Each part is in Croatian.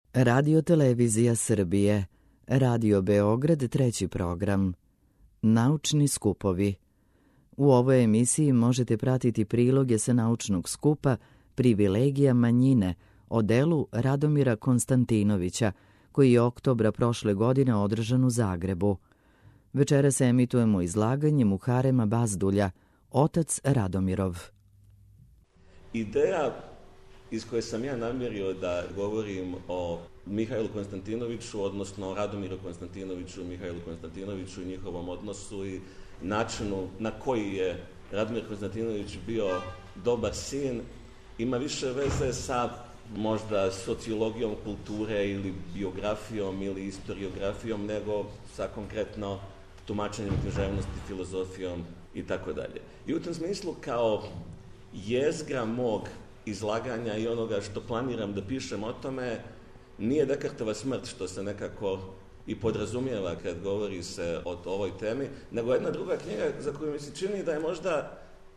Radio Televizija Srbije, Radio Beograd, 3. program. Naučni skupovi. U ovoj emisiji možete pratiti priloge sa naučnog skupa Privilegija manjine o delu Radomira Konstantinovića, koji je oktobra prošle godine održan u Zagrebu. Večeras emitujemo izlaganje Muharema Bazdulja, Otac Radomirov. Ideja iz koje sam ja namjerio da govorim o Mihajlu Konstantinoviću, odnosno Radomiru Konstantinoviću, Mihajlu Konstantinoviću i njihovom odnosu i načinu na koji je Radomir Konstantinović bio dobar sin, ima više veze sa možda sociologijom kulture ili biografijom ili istoriografijom nego sa konkretno tumačenjem književnosti, filozofijom i tako dalje. I u tom smislu kao jezgra mog izlaganja i onoga što planiram da pišem o tome nije Descartova smrt, što se nekako i podrazumijeva kad govori se o ovoj temi, nego jedna druga knjiga za koju mi se čini da je možda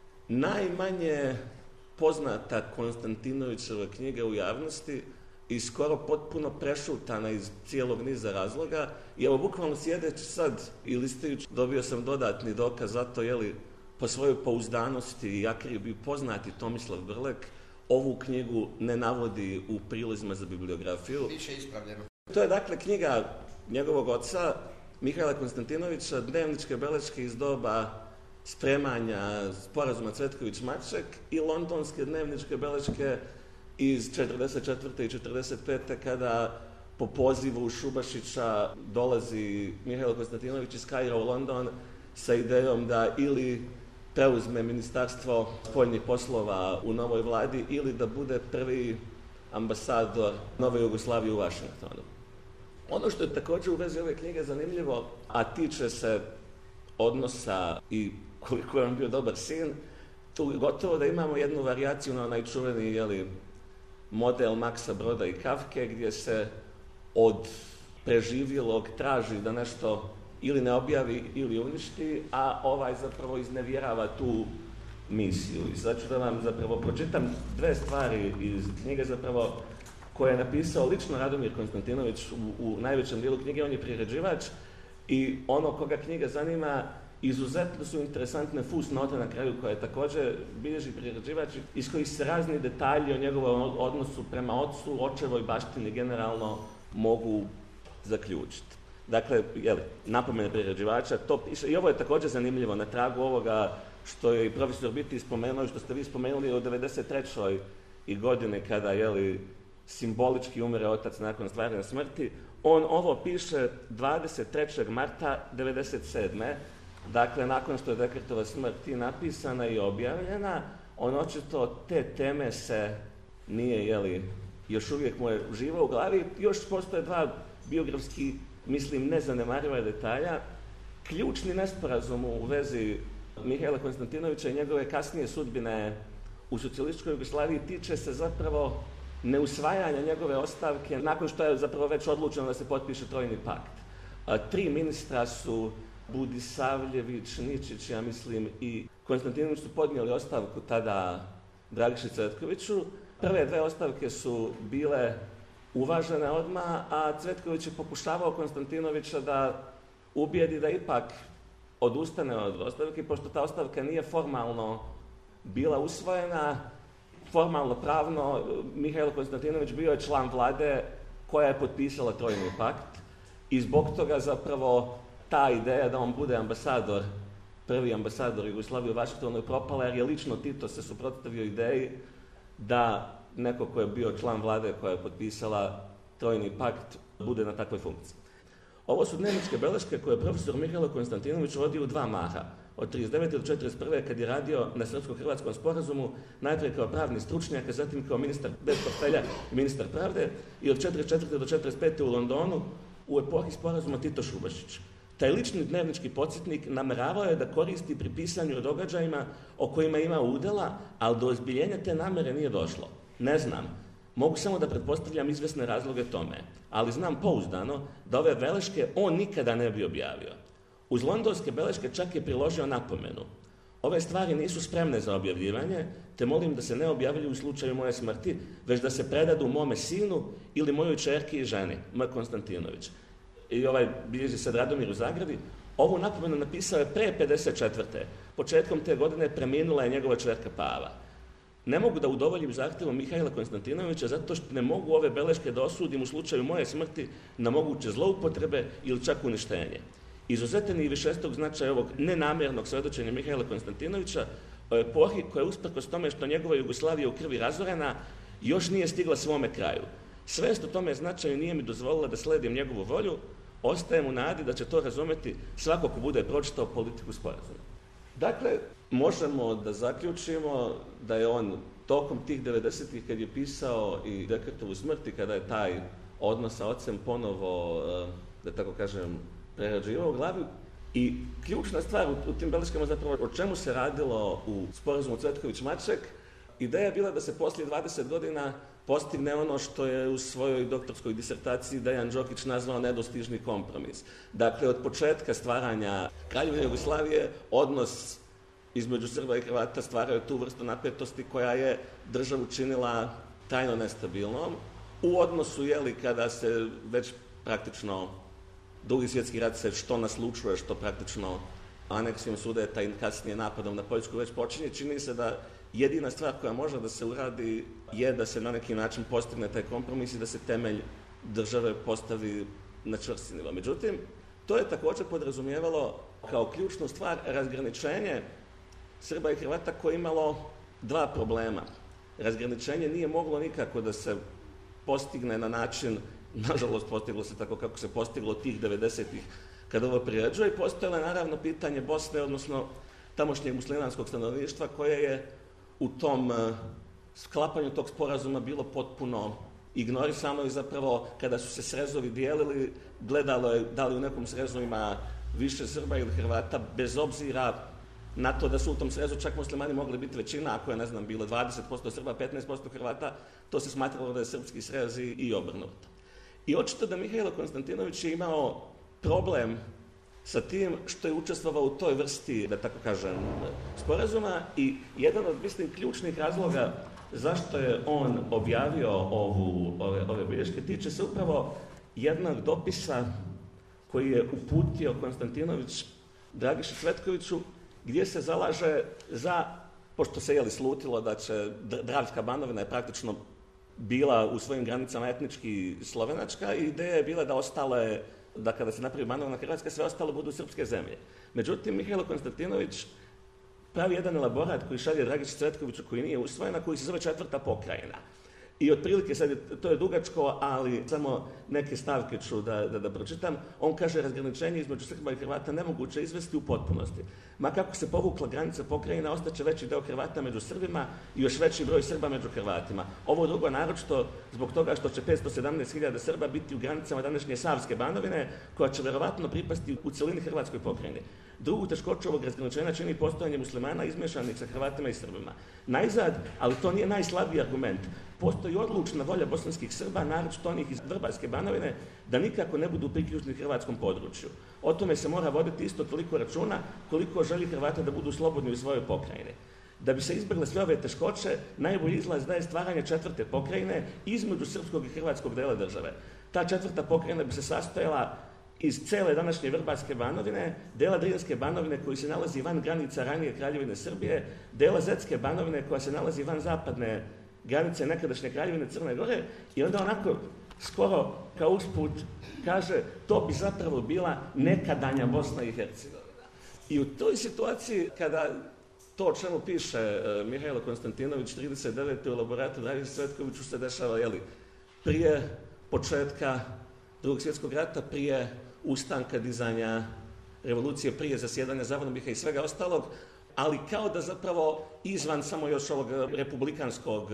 najmanje poznata Konstantinovićeva knjiga u javnosti i skoro potpuno prešutana iz cijelog niza razloga. I evo, bukvalno sjedeći sad i listajući, dobio sam dodatni dokaz za to, po svojoj pouzdanosti i akribiji poznati Tomislav Brlek ovu knjigu ne navodi u prilozima za bibliografiju. Više ispravljeno. To je dakle knjiga njegovog oca, Mihajla Konstantinovića, dnevničke beleške iz doba spremanja sporazuma Cvetković-Maček i londonske dnevničke beleške iz 44. i 45. kada po pozivu Šubašića dolazi Mihajlo Konstantinović iz Kaira u London sa idejom da ili preuzme ministarstvo spoljnih poslova u novoj vladi ili da bude prvi ambasador Nove Jugoslavije u Vašingtonu. Ono što je također u vezi ove knjige zanimljivo, a tiče se odnosa i koliko je on bio dobar sin, tu gotovo da imamo jednu varijaciju na onaj čuveni model Maxa Broda i Kafke, gdje se od preživjelog traži da nešto ili ne objavi ili uništi, a ovaj zapravo iznevjerava tu misiju. I sad ću da vam zapravo pročitam dve stvari iz knjige zapravo koje je napisao lično Radomir Konstantinović u najvećem dijelu knjige. On je priređivač i ono koga knjiga zanima, izuzetno su interesantne fusnote na kraju koje također bilježi priređivač, iz kojih se razni detalji o njegovom odnosu prema ocu, očevoj baštini generalno mogu zaključiti. Dakle, napomene priređivača, to piše. I ovo je također zanimljivo na tragu ovoga što je i profesor Biti spomenuo i što ste vi spomenuli u 93. godine kada simbolički umire otac nakon stvarne smrti. On ovo piše 23. marta 97. Dakle, nakon što je Descartova smrt i napisana i objavljena, on očito te teme se nije, još uvijek mu je živo u glavi. Još postoje dva biografski, mislim, nezanemariva detalja. Ključni nesporazum u vezi Mihajla Konstantinovića i njegove kasnije sudbine u socijalističkoj Jugoslaviji tiče se zapravo neusvajanja njegove ostavke nakon što je zapravo već odlučeno da se potpiše Trojni pakt. 3 ministra su, Budisavljević, Ničić, ja mislim, i Konstantinović su podnijeli ostavku tada Dragiši Cvetkoviću. Prve 2 ostavke su bile uvažene odmah, a Cvetković je pokušavao Konstantinovića da ubijedi da ipak odustane od ostavke, pošto ta ostavka nije formalno bila usvojena. Formalno pravno Mihajlo Konstantinović bio je član vlade koja je potpisala Trojni pakt i zbog toga zapravo ta ideja da on bude ambasador, prvi ambasador Jugoslavije u Vašingtonu je propala, jer je lično Tito se suprotstavio ideji da neko ko je bio član vlade koja je potpisala Trojni pakt bude na takvoj funkciji. Ovo su dnevničke beleške koje je profesor Mihajlo Konstantinović vodio u 2 maha. Od 39. do 41. kad je radio na Srpsko-hrvatskom sporazumu, najprije kao pravni stručnjak, a zatim kao ministar bez portfelja i ministar pravde, i od 44. do 45. u Londonu u epohi sporazuma Tito Šubašić. Taj lični dnevnički podsjetnik nameravao je da koristi pri pisanju o događajima o kojima ima udjela, ali do ozbiljenja te namere nije došlo. Ne znam. Mogu samo da pretpostavljam izvesne razloge tome, ali znam pouzdano da ove beleške on nikada ne bi objavio. Uz londonske beleške čak je priložio napomenu. ove stvari nisu spremne za objavljivanje, te molim da se ne objavljuju u slučaju moje smrti, već da se predadu mome sinu ili mojoj ćerki i ženi, M. Konstantinović. I bilježi sad Radomir u Zagradi. Ovu napomenu napisao je pre 54. Početkom te godine preminula je njegova ćerka Pava. Ne mogu da udovoljim zahtjevom Mihajla Konstantinovića zato što ne mogu ove beleške da osudim u slučaju moje smrti na moguće zloupotrebe ili čak uništenje. Izuzetan je i višestruk značaj ovog nenamjernog svedočenja Mihajla Konstantinovića o epohi koja usprkos tome što njegova Jugoslavija u krvi razorena još nije stigla svome kraju. Svest o tome značaju nije mi dozvolila da sledim njegovu volju, ostajem u nadi da će to razumjeti svako ko bude pročitao politiku sporazuma. Dakle, možemo da zaključimo da je on tokom tih 90-ih kad je pisao i Dekretovu smrti, kada je taj odnos sa ocem ponovo, da tako kažem, prerađivao u glavi. I ključna stvar u tim beleškama zapravo o čemu se radilo u sporazumu Cvetković-Maček, ideja je bila da se poslije 20 godina postigne ono što je u svojoj doktorskoj disertaciji Dejan Đokić nazvao nedostižni kompromis. Dakle, od početka stvaranja Kraljevine Jugoslavije odnos između Srba i Hrvata stvaraju tu vrstu napetosti koja je državu činila trajno nestabilnom. U odnosu, kada se već praktično Drugi svjetski rat se što naslučuje, što praktično aneksijom Sudeta i kasnije napadom na Poljsku već počinje, čini se da jedina stvar koja može da se uradi je da se na neki način postigne taj kompromis i da se temelj države postavi na čvrsti nivo. Međutim, to je također podrazumijevalo kao ključnu stvar razgraničenje Srba i Hrvata koje je imalo dva problema. Razgraničenje nije moglo nikako da se postigne na način, nažalost postiglo se tako kako se postiglo tih 90-ih kada ovo priređuje, i postojalo je naravno pitanje Bosne, odnosno tamošnjeg muslimanskog stanovništva koje je u tom sklapanju tog sporazuma bilo potpuno ignorisano i zapravo kada su se srezovi dijelili, gledalo je da li u nekom srezu ima više Srba ili Hrvata, bez obzira na to da su u tom srezu čak muslimani mogli biti većina, ako je, ne znam, bilo 20% Srba, 15% Hrvata, to se smatralo da je srpski srez i obrnuto. I očito da Mihajlo Konstantinović je imao problem sa tim što je učestvovao u toj vrsti, da tako kažem, sporazuma, i jedan od, mislim, ključnih razloga zašto je on objavio ove bilješke tiče se upravo jednog dopisa koji je uputio Konstantinović Dragiši Cvetkoviću, gdje se zalaže za, pošto se slutilo da će Dravska Banovina je praktično bila u svojim granicama etnički slovenačka, i ideja je bila da ostale, da kada se napravi Banovina Hrvatska, sve ostalo budu srpske zemlje. Međutim, Mihajlo Konstantinović pravi jedan elaborat koji šalje Dragiši Cvetkoviću, koji nije usvojen, koji se zove Četvrta pokrajina. I otprilike, sad to je dugačko, ali samo neke stavke ću da pročitam. On kaže: razgraničenje između Srba i Hrvata nemoguće izvesti u potpunosti. Ma kako se povukla granica pokrajina, ostaće veći deo Hrvata među Srbima i još veći broj Srba među Hrvatima. Ovo drugo naročito zbog toga što će 517.000 Srba biti u granicama današnje Savske Banovine, koja će verovatno pripasti u celini Hrvatskoj pokrajini. Drugu teškoću ovog razgraničenja čini postojanje muslimana izmešanih sa Hrvatima i Srbima. Najzad, ali to nije najslabiji argument, postoji odlučna volja bosanskih Srba, naročito onih iz Vrbarske Banovine, da nikako ne budu priključni hrvatskom području. O tome se mora voditi isto toliko računa koliko želi Hrvata da budu slobodni u svojoj pokrajini. Da bi se izbjegle sve ove teškoće, najbolji izlaz daje stvaranje četvrte pokrajine između srpskog i hrvatskog dela države. Ta četvrta pokrajina bi se sastojala iz cele današnje Vrbarske Banovine, dela Drinske Banovine koji se nalazi van granica ranije Kraljevine Srbije, dela Zetske Banovine koja se nalazi van zapadne granice nekadašnje Kraljevine Crne Gore, i onda onako skoro kao usput kaže: to bi zapravo bila nekadanja Bosna i Hercegovina. I u toj situaciji, kada to o čemu piše Mihajlo Konstantinović 39. u elaboratu Dragiši Cvetkoviću se dešava prije početka Drugog svjetskog rata, prije ustanka, dizanja revolucije, prije zasjedanja Zavnobiha i svega ostalog, ali kao da zapravo izvan samo još ovog republikanskog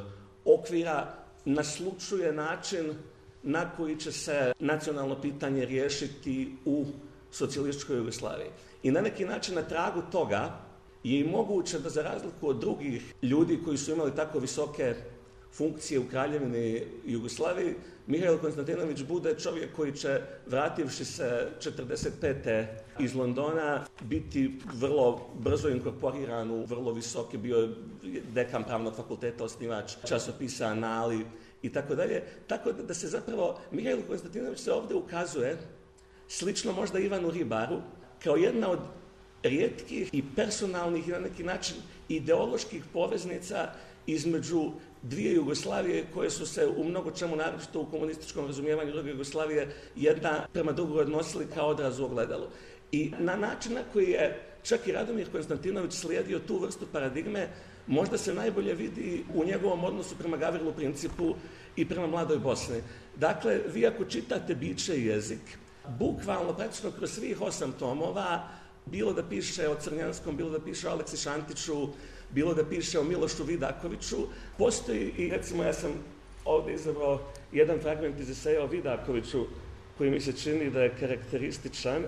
okvira naslučuje način na koji će se nacionalno pitanje riješiti u socijalističkoj Jugoslaviji. I na neki način na tragu toga je i moguće da, za razliku od drugih ljudi koji su imali tako visoke funkcije u Kraljevini Jugoslaviji, Mihajlo Konstantinović bude čovjek koji će, vrativši se 1945. iz Londona, biti vrlo brzo inkorporiran u vrlo visoki, bio je dekan pravnog fakulteta, osnivač časopisa Anali i tako dalje. Tako da se zapravo Mihajlo Konstantinović se ovdje ukazuje, slično možda Ivanu Ribaru, kao jedna od rijetkih i personalnih i na neki način ideoloških poveznica između dvije Jugoslavije koje su se u mnogo čemu, naročito u komunističkom razumijevanju druge Jugoslavije, jedna prema drugoj odnosili kao odraz u ogledalu. I na način na koji je čak i Radomir Konstantinović slijedio tu vrstu paradigme, možda se najbolje vidi u njegovom odnosu prema Gavrilu Principu i prema Mladoj Bosni. Dakle, vi ako čitate Biće i jezik, bukvalno, praktično kroz svih 8 tomova, bilo da piše o Crnjanskom, bilo da piše o Aleksi Šantiću, bilo da piše o Milošu Vidakoviću, postoji i, recimo, ja sam ovdje izabrao jedan fragment iz eseja o Vidakoviću koji mi se čini da je karakterističan.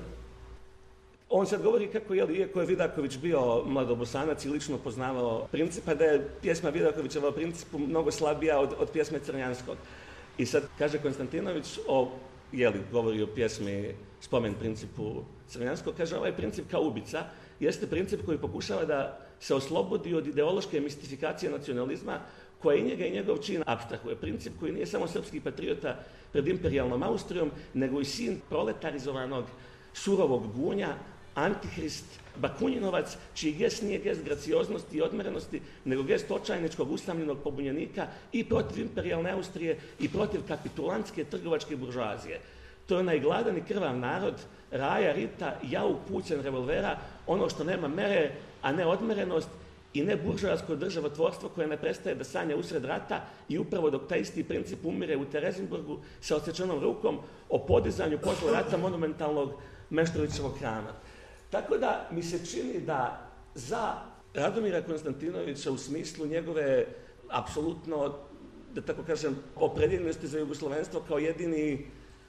On sad govori kako, iako je Vidaković bio mladobosanac i lično poznavao Principa, da je pjesma Vidakovićeva o Principu mnogo slabija od pjesme Crnjanskog. I sad kaže Konstantinović govori o pjesmi Spomen Principu Crnjanskog, kaže ovaj princip kao ubica jeste princip koji pokušava da se oslobodi od ideološke mistifikacije nacionalizma koja i njega i njegov čin apstrahuje. Princip koji nije samo srpski patriota pred imperijalnom Austrijom, nego i sin proletarizovanog surovog gunja, antihrist, Bakunjinovac, čiji gest nije gest gracioznosti i odmerenosti, nego gest očajničkog usamljenog pobunjenika i protiv imperijalne Austrije i protiv kapitulantske trgovačke buržoazije. To je onaj gladan i krvav narod, raja, rita, jauk, pucen revolvera, ono što nema mere, a ne odmerenost i ne buržoasko državotvorstvo koje ne prestaje da sanja usred rata i upravo dok taj isti princip umire u Terezinburgu sa odsečenom rukom o podizanju posle rata monumentalnog Meštrovićevog hrama. Tako da mi se čini da za Radomira Konstantinovića u smislu njegove apsolutno, da tako kažem, opredjeljenosti za jugoslovenstvo kao jedini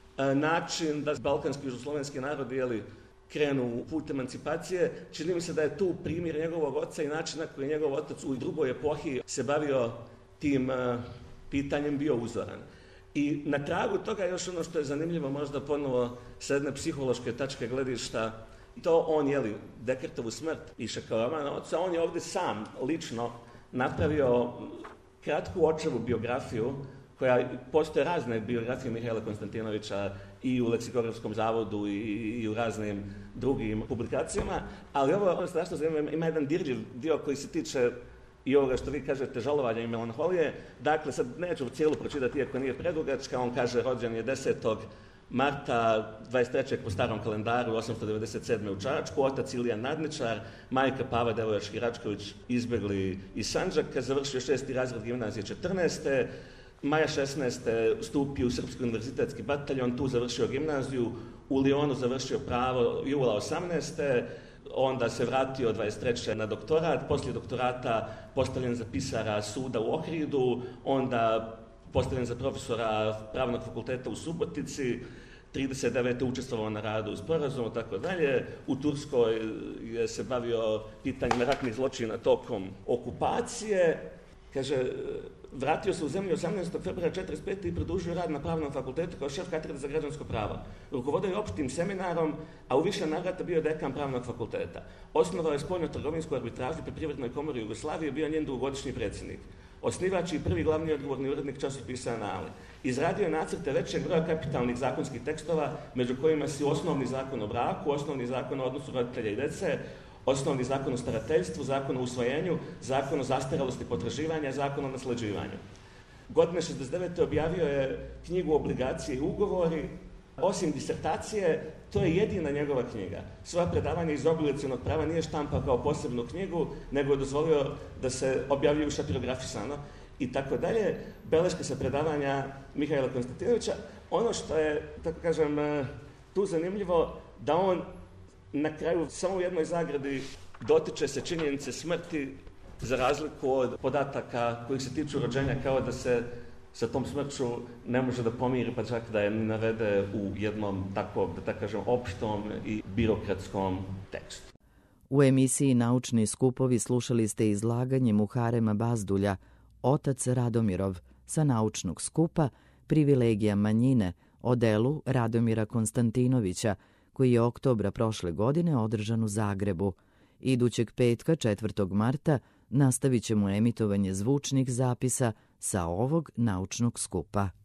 način da balkanski jugoslovenski narodi krenu u put emancipacije, čini mi se da je tu primjer njegovog oca i način na koji njegov otac u drugoj epohi se bavio tim pitanjem bio uzoran. I na tragu toga još ono što je zanimljivo možda ponovo sa jedne psihološke tačke gledišta, to on, Dekertovu smrt piše kao roman oca, on je ovdje sam lično napravio kratku očevu biografiju, koja postoje razne biografije Mihajla Konstantinovića i u Leksikografskom zavodu i u raznim drugim publikacijama, ali ovo je strašno zanimljivo, ima jedan dirljiv dio koji se tiče i ovoga što vi kažete žalovanja i melanholije. Dakle, sad neću cijelu pročitati iako nije predugačka, on kaže rođen je 10. marta 23. po starom kalendaru 897. u Čačku, otac Ilijan Nadničar, majka Pava Devojački-Račković izbjegli iz Sandžaka, završio 6. razred gimnazije 14. Maja 16. stupio u Srpski univerzitetski bataljon, tu završio gimnaziju, u Lijonu završio pravo jula 18. Onda se vratio 23. na doktorat, poslije doktorata postavljen za pisara suda u Ohridu, onda postavljen za profesora pravnog fakulteta u Subotici, 39. učestvovao na radu u sporazumu, tako dalje. U Turskoj je se bavio pitanjem ratnih zločina tokom okupacije. Kaže, vratio se u zemlju 18. februara 1945. i produžio rad na pravnom fakultetu kao šef katedre za građansko pravo. Rukovodio je opštim seminarom, a u više navrata bio dekan pravnog fakulteta. Osnovao je spoljno-trgovinsku arbitražu pri Privrednoj komori Jugoslavije, bio njen dugogodišnji predsjednik. Osnivač i prvi glavni odgovorni urednik časopisa Anali. Izradio je nacrte većeg broja kapitalnih zakonskih tekstova, među kojima su osnovni zakon o braku, osnovni zakon o odnosu roditelja i djece, osnovni zakon o starateljstvu, zakon o usvojenju, zakon o zastarelosti potraživanja, zakon o nasleđivanju. Godine 1969. objavio je knjigu Obligacije i ugovori. Osim disertacije, to je jedina njegova knjiga. Svoja predavanja iz obligacionog prava nije štampao kao posebnu knjigu, nego je dozvolio da se objavljuju šapirografisano i tako dalje. Beleške sa predavanja Mihajla Konstantinovića. Ono što je, tako kažem, tu zanimljivo, da on na kraju samo u jednoj zagradi dotiče se činjenice smrti za razliku od podataka koji se tiču rođenja, kao da se sa tom smrću ne može da pomiri, pa čak da je navede u jednom takvom, da tako kažem, opštom i birokratskom tekstu. U emisiji Naučni skupovi slušali ste izlaganje Muharema Bazdulja Otac Radomirov sa naučnog skupa Privilegija manjine o delu Radomira Konstantinovića, koji je oktobra prošle godine održan u Zagrebu. Idućeg petka, 4. marta, nastavit ćemo emitovanje zvučnih zapisa sa ovog naučnog skupa.